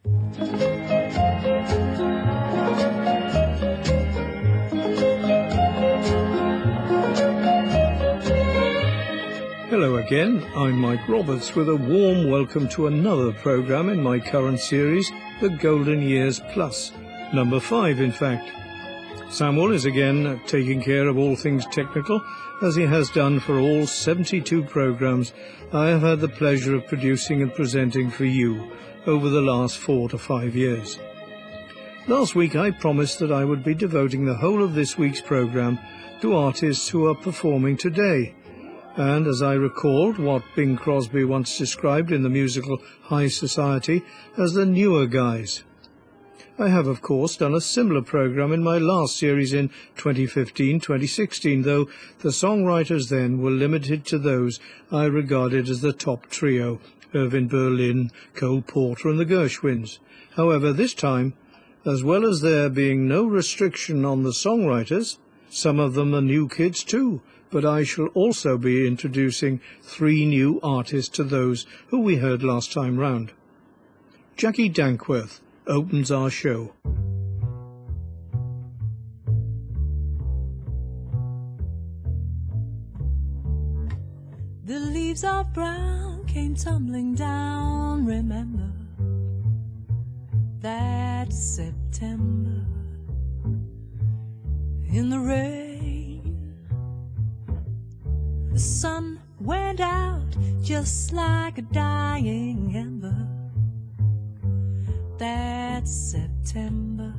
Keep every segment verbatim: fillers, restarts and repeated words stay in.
Hello again, I'm Mike Roberts with a warm welcome to another programme in my current series, The Golden Years Plus, number five in fact. Samuel is again taking care of all things technical, as he has done for all seventy-two programmes I have had the pleasure of producing and presenting for you over the last four to five years. Last week I promised that I would be devoting the whole of this week's programme to artists who are performing today. And as I recalled what Bing Crosby once described in the musical High Society as the newer guys. I have, of course, done a similar programme in my last series in twenty fifteen twenty sixteen, though the songwriters then were limited to those I regarded as the top trio, Irving Berlin, Cole Porter and the Gershwins. However, this time, as well as there being no restriction on the songwriters, some of them are new kids too, but I shall also be introducing three new artists to those who we heard last time round. Jackie Dankworth opens our show. The leaves of brown came tumbling down, remember that September in the rain. The sun went out just like a dying ember that September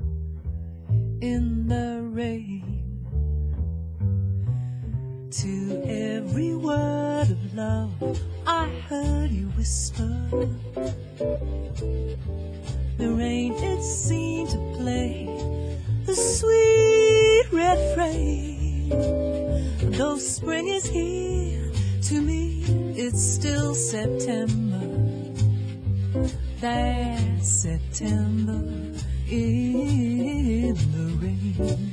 in the rain. To every word of love I heard you whisper, the rain it seemed to play the sweet refrain. Though spring is here, to me it's still September. That September in the rain.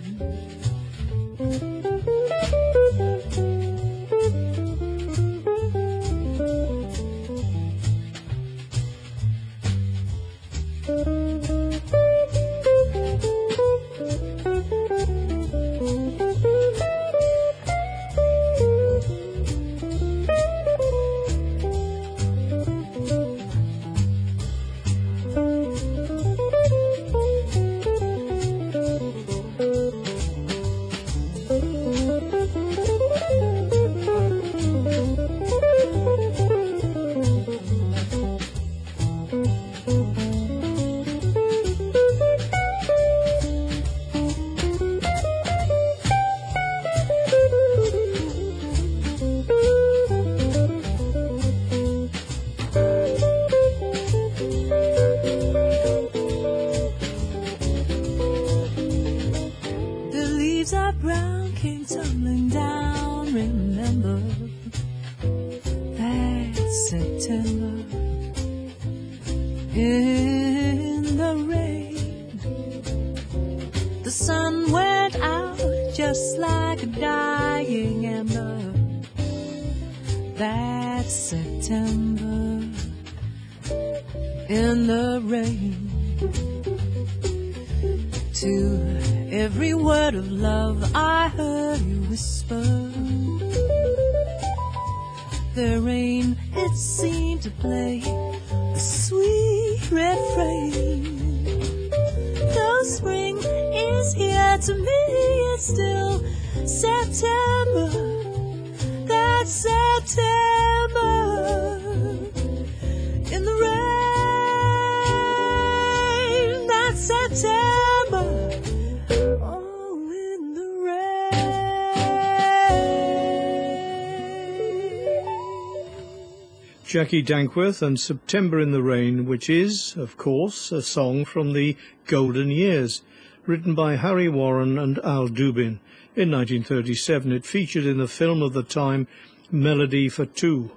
Jackie Dankworth and September in the Rain, which is, of course, a song from the Golden Years, written by Harry Warren and Al Dubin. In nineteen thirty-seven, it featured in the film of the time, Melody for Two.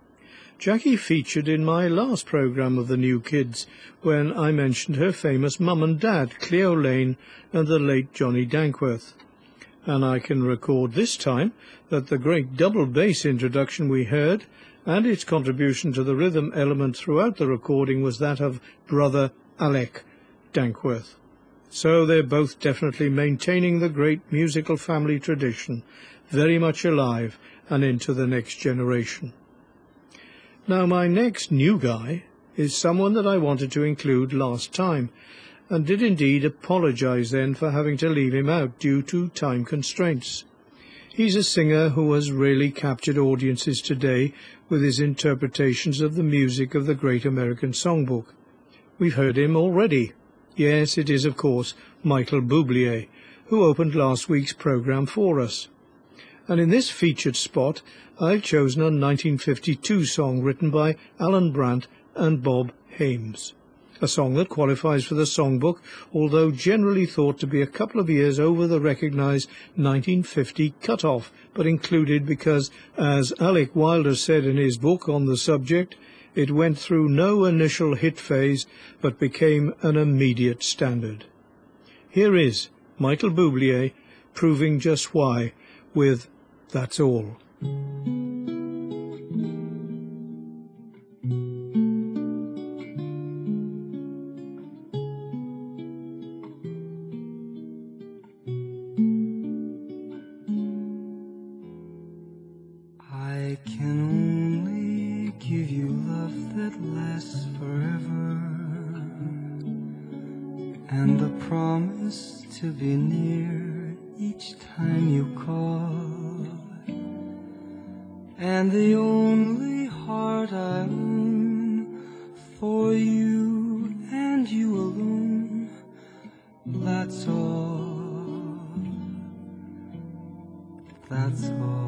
Jackie featured in my last programme of the New Kids, when I mentioned her famous mum and dad, Cleo Lane and the late Johnny Dankworth. And I can record this time that the great double bass introduction we heard and its contribution to the rhythm element throughout the recording was that of brother Alec Dankworth. So they're both definitely maintaining the great musical family tradition, very much alive and into the next generation. Now, my next new guy is someone that I wanted to include last time, and did indeed apologise then for having to leave him out due to time constraints. He's a singer who has really captured audiences today with his interpretations of the music of the Great American Songbook. We've heard him already. Yes, it is, of course, Michael Bublé, who opened last week's programme for us. And in this featured spot, I've chosen a nineteen fifty-two song written by Alan Brandt and Bob Hames. A song that qualifies for the songbook, although generally thought to be a couple of years over the recognised nineteen fifty cut-off, but included because, as Alec Wilder said in his book on the subject, it went through no initial hit phase, but became an immediate standard. Here is Michael Bublé proving just why with That's All. I can only give you love that lasts forever, and the promise to be near each time you call, and the only heart I own for you and you alone. That's all, that's all.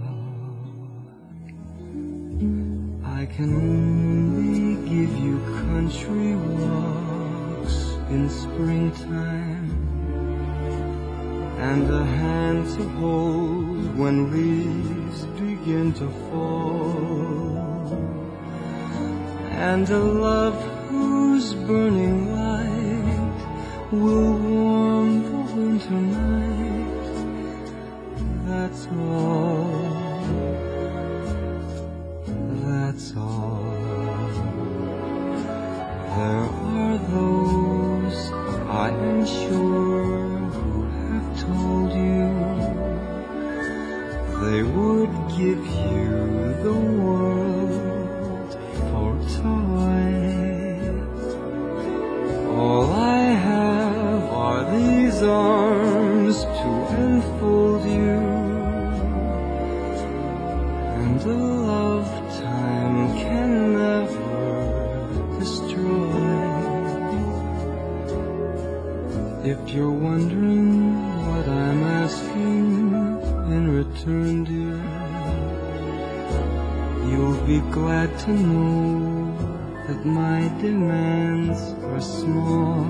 I can only give you country walks in springtime, and a hand to hold when leaves begin to fall, and a love whose burning light will warm the winter night. That's all, that's all. There are those, I am sure, who have told you they would give you the world for toys. All I have are these arms to enfold you, and a lifetime can never destroy. If you're wondering what I'm asking in return, dear, you'll be glad to know that my demands are small.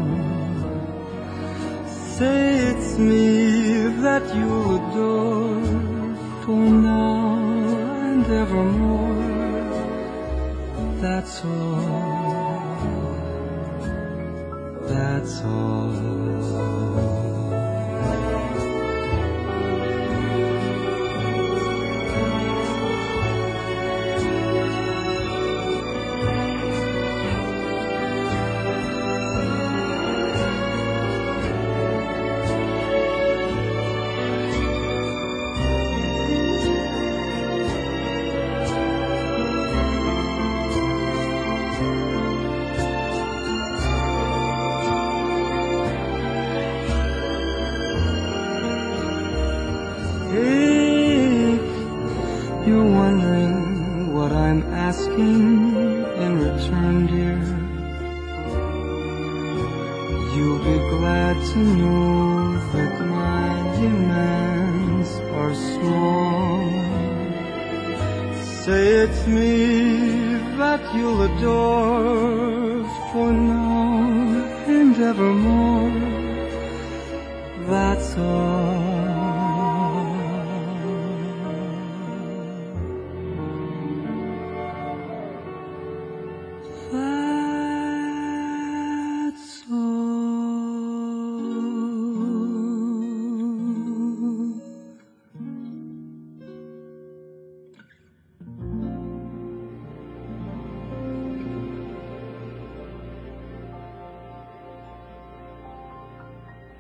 Say it's me that you'll adore for now and evermore. That's all, that's all. You're wondering what I'm asking in return, dear, you'll be glad to know that my demands are small. Say it's me that you'll adore for now and evermore. That's all.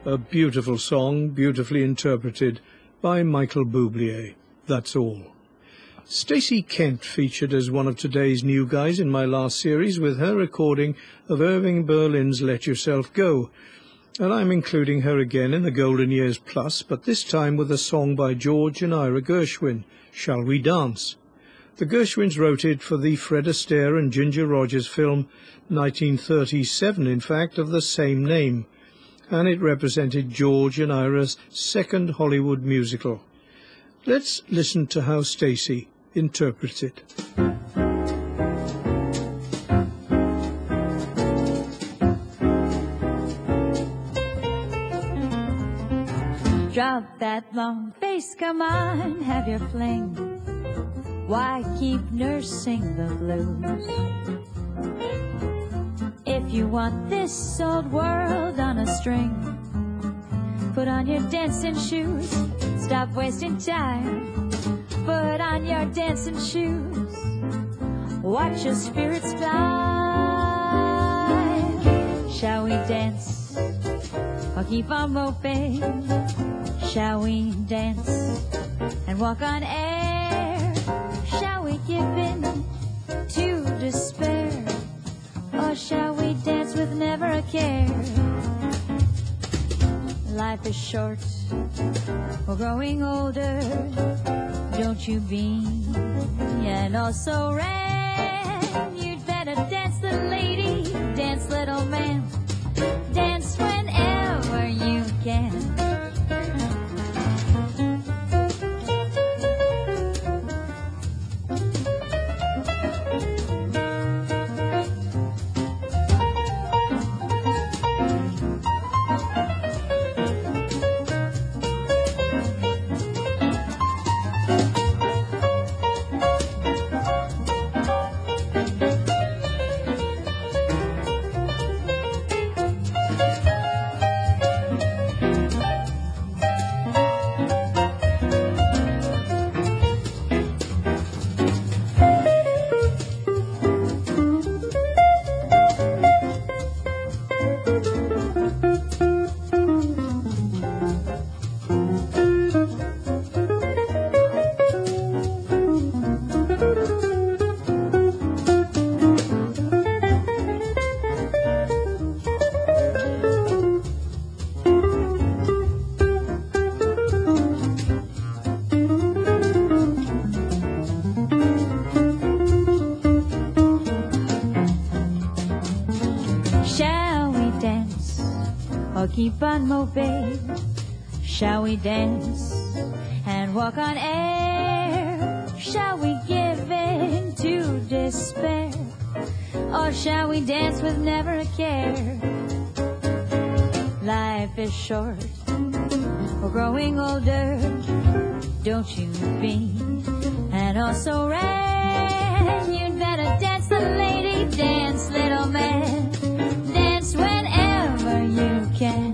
A beautiful song, beautifully interpreted by Michael Bublé. That's all. Stacey Kent featured as one of today's new guys in my last series with her recording of Irving Berlin's Let Yourself Go. And I'm including her again in the Golden Years Plus, but this time with a song by George and Ira Gershwin, Shall We Dance? The Gershwins wrote it for the Fred Astaire and Ginger Rogers film, nineteen thirty-seven in fact, of the same name, and it represented George and Ira's second Hollywood musical. Let's listen to how Stacey interprets it. Drop that long face, come on, have your fling. Why keep nursing the blues? If you want this old world on a string, put on your dancing shoes, stop wasting time. Put on your dancing shoes, watch your spirits fly. Shall we dance or keep on moping? Shall we dance and walk on air? Shall we give in to despair? Or shall we dance with never a care? Life is short, we're growing older. Don't you be and also ran. You'd better dance, little lady, dance, little man, dance whenever you can. Keep on moping. Shall we dance and walk on air? Shall we give in to despair? Or shall we dance with never a care? Life is short, we're growing older. Don't you be and also ran. You'd better dance, little lady, dance, little man, dance whenever you can.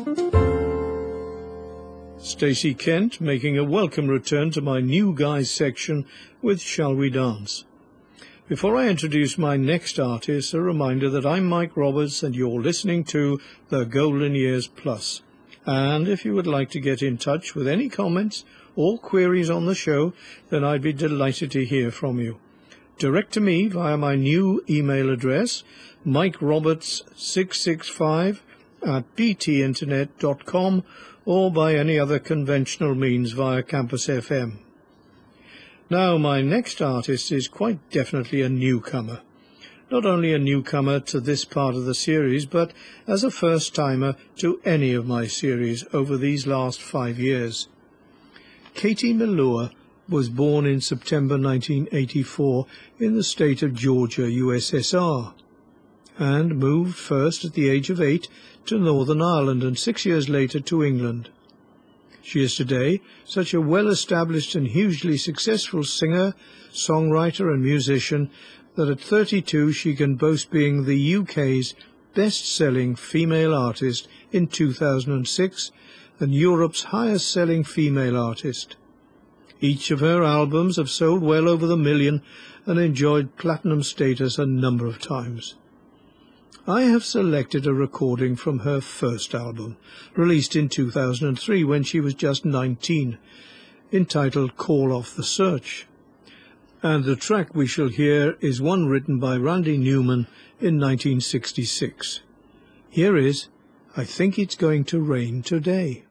Stacey Kent making a welcome return to my new guys section with Shall We Dance. Before I introduce my next artist, a reminder that I'm Mike Roberts and you're listening to The Golden Years Plus. And if you would like to get in touch with any comments or queries on the show, then I'd be delighted to hear from you. Direct to me via my new email address, mike roberts six six five at b t internet dot com, or by any other conventional means via Campus F M. Now, my next artist is quite definitely a newcomer. Not only a newcomer to this part of the series, but as a first-timer to any of my series over these last five years. Katie Melua was born in September nineteen eighty-four in the state of Georgia, U S S R, and moved first at the age of eight to Northern Ireland and six years later to England. She is today such a well-established and hugely successful singer, songwriter and musician that at thirty-two she can boast being the U K's best-selling female artist in two thousand six and Europe's highest-selling female artist. Each of her albums have sold well over the million and enjoyed platinum status a number of times. I have selected a recording from her first album, released in two thousand three when she was just nineteen, entitled Call Off the Search. And the track we shall hear is one written by Randy Newman in nineteen sixty-six. Here is I Think It's Going to Rain Today.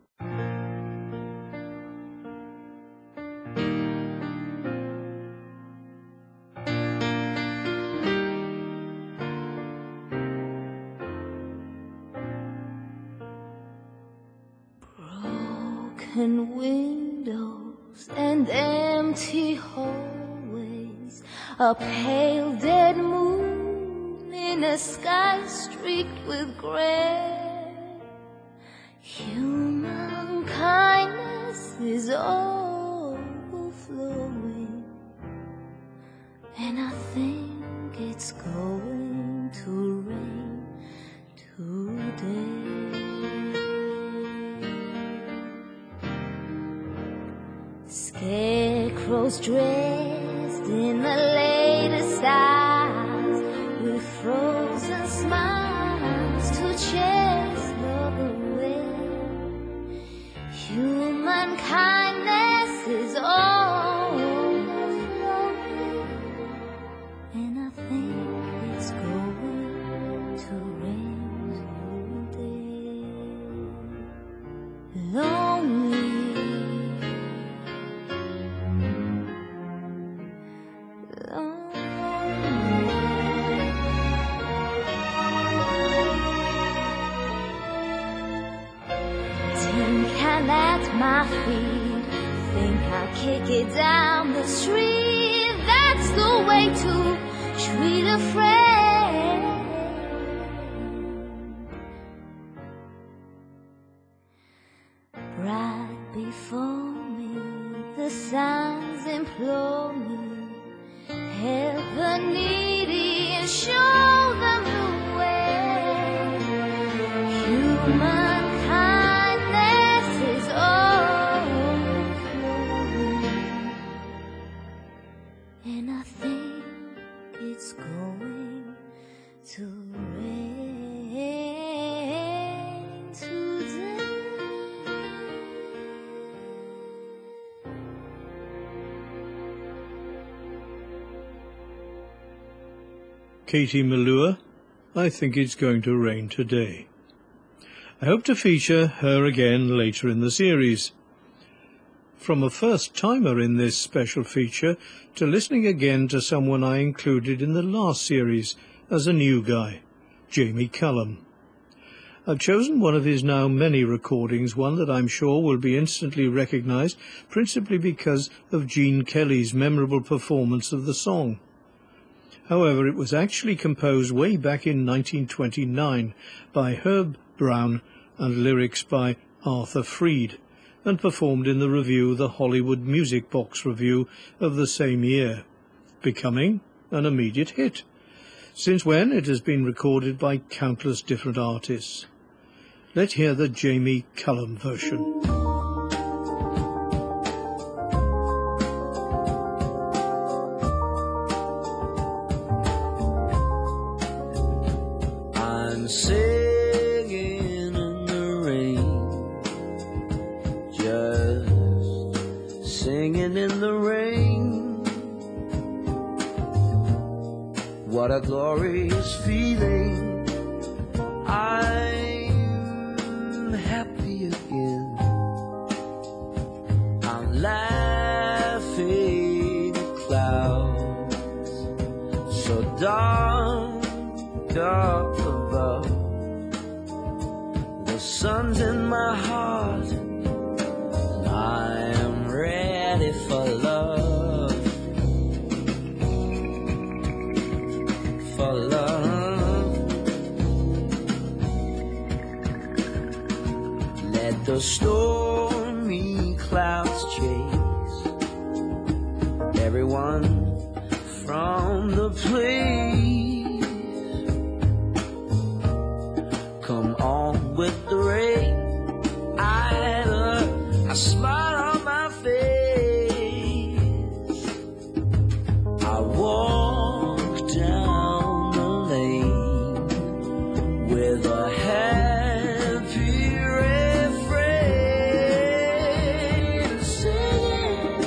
Broken windows and empty hallways, a pale dead moon in a sky streaked with gray. Human kindness is overflowing, and I think it's going to rain today. Scarecrows dressed in the latest styles, with frozen smiles to chase love away. Human kindness is overflowing, and I think it's going to rain today. Lonely, at my feet, think I'll kick it down the street. That's the way to treat a friend. Right before me, the signs implore me, help the needy and show them the way. Human and I think it's going to rain today. Katie Melua, I Think It's Going to Rain Today. I hope to feature her again later in the series. From a first-timer in this special feature to listening again to someone I included in the last series as a new guy, Jamie Cullum. I've chosen one of his now many recordings, one that I'm sure will be instantly recognised, principally because of Gene Kelly's memorable performance of the song. However, it was actually composed way back in nineteen twenty-nine by Herb Brown and lyrics by Arthur Freed, and performed in the review, the Hollywood Music Box Review of the same year, becoming an immediate hit, since when it has been recorded by countless different artists. Let's hear the Jamie Cullum version. I'm singing in the rain, just singing in the rain. What a glorious feeling. I'm happy again. I'm laughing at clouds so dark, dark above. The sun's in my heart, and I am ready for love, for love. Let the stormy clouds chase everyone from the place. Come on with the rain. I had a, a smile on my face. I walk down the lane with a happy refrain, singing,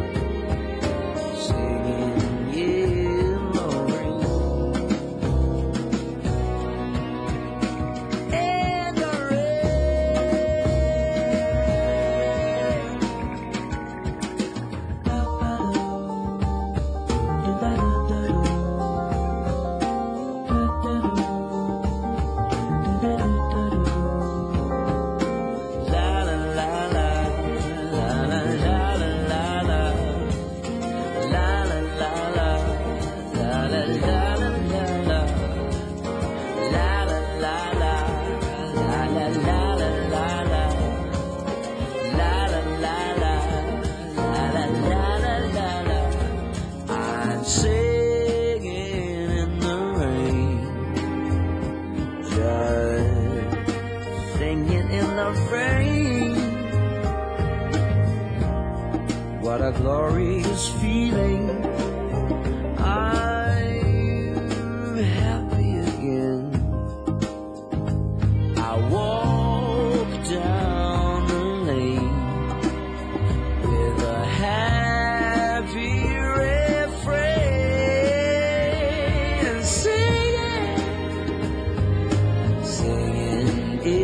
singing in the rain, in the I'm singing in the rain, just singing in the rain. What a glorious feeling. I'm happy again. I walk down the lane with a happy refrain, singing, singing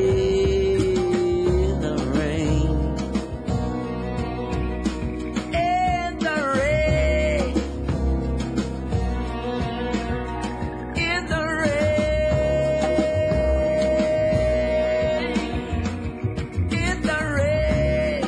in the rain, in the rain, in the rain, in the rain.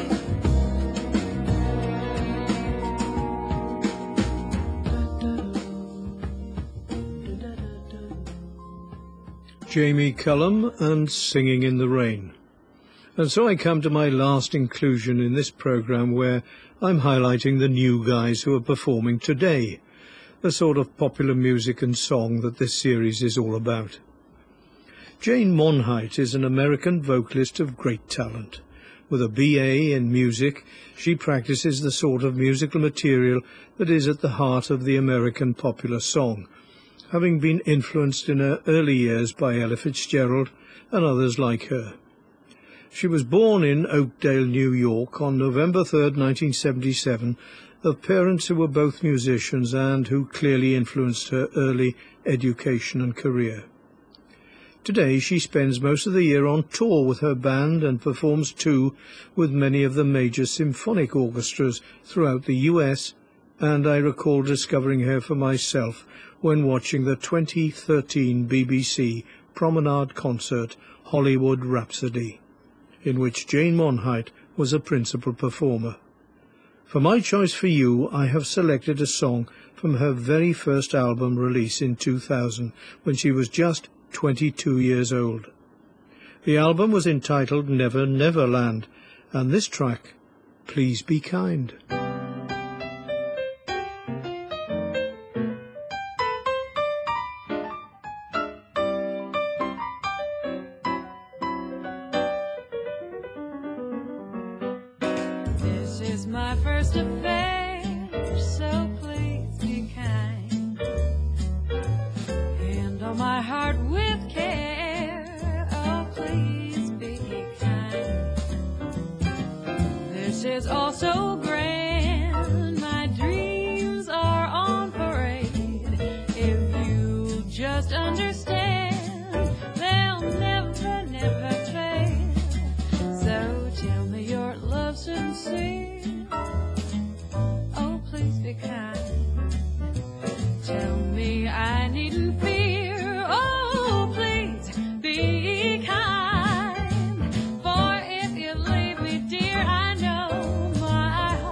Jamie Cullum and Singing in the Rain. And so I come to my last inclusion in this programme, where I'm highlighting the new guys who are performing today, the sort of popular music and song that this series is all about. Jane Monheit is an American vocalist of great talent. With a B A in music, she practices the sort of musical material that is at the heart of the American popular song, having been influenced in her early years by Ella Fitzgerald and others like her. She was born in Oakdale, New York on November third, nineteen seventy-seven, of parents who were both musicians and who clearly influenced her early education and career. Today she spends most of the year on tour with her band and performs too with many of the major symphonic orchestras throughout the U S, and I recall discovering her for myself when watching the twenty thirteen B B C Promenade concert Hollywood Rhapsody, in which Jane Monheit was a principal performer. For my choice for you, I have selected a song from her very first album release in two thousand, when she was just twenty-two years old. The album was entitled Never Never Land, and this track, Please Be Kind. This is my first affair, so please be kind. Handle my heart with care, oh please be kind. This is all so grand, my dreams are on parade. If you just understand, they'll never, never fade. So tell me your love's sincere, oh please be kind. Tell me I needn't fear, oh please be kind. For if you leave me, dear, I know my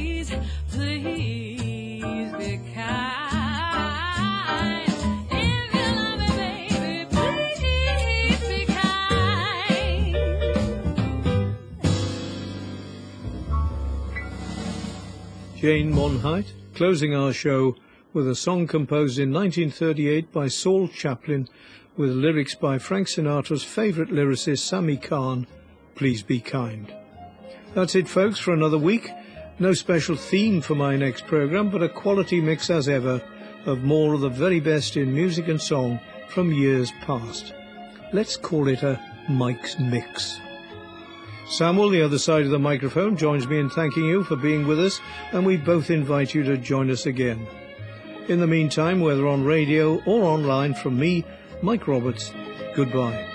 please, please be kind. If you love me, baby, please be kind. Jane Monheit, closing our show with a song composed in nineteen thirty-eight by Saul Chaplin, with lyrics by Frank Sinatra's favourite lyricist Sammy Kahn, Please Be Kind. That's it, folks, for another week. No special theme for my next programme, but a quality mix as ever of more of the very best in music and song from years past. Let's call it a Mike's Mix. Samuel, the other side of the microphone, joins me in thanking you for being with us, and we both invite you to join us again. In the meantime, whether on radio or online, from me, Mike Roberts, goodbye.